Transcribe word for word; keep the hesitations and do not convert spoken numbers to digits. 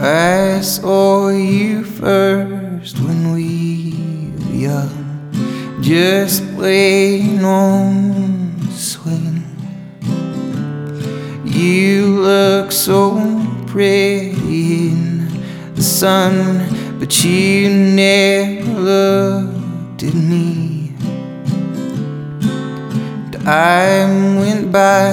I saw you first when we were young, just playing on the swing. You look so pretty in the sun, but you never looked at me. And I went by